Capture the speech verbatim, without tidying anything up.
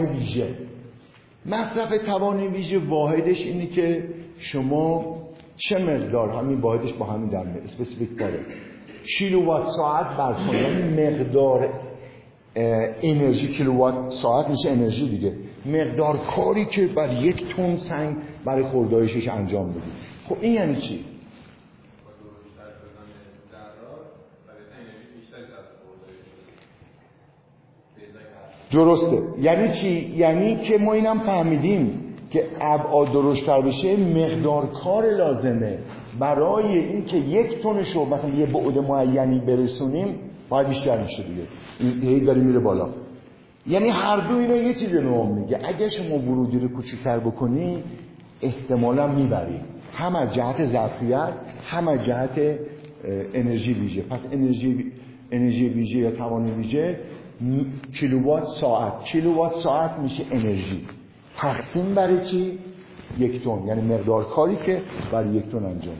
ویژه. مصرف توان ویژه واحدش اینه که شما چه مقدار، همین واحدش با همین در میاد، اسپسیفیک داره، کیلووات ساعت بر ثانیه، یعنی مقدار انرژی. کیلووات ساعت میشه انرژی دیگه، مقدار کاری که بر یک تن سنگ برای خوردایشش انجام بدید. خب این یعنی چی؟ درسته. یعنی چی؟ یعنی که ما اینم فهمیدیم که ابعاد درشتر بشه مقدار کار لازمه برای اینکه یک تنشو مثلا یه بعد معینی برسونیم باید بیشتر میشه دیگه. این داره میره بالا. یعنی هر دو اینا یه چیز رو میگه، اگه شما ورودی رو کوچیک‌تر بکنی احتمالاً میبری، هم از جهت ظرفیت هم از جهت انرژی ویژه. پس انرژی انرژی ویژه یا توان ویژه کیلووات ساعت. کیلووات ساعت میشه انرژی تقسیم برای چی؟ یک تن، یعنی مقدار کاری که برای یک تن انجام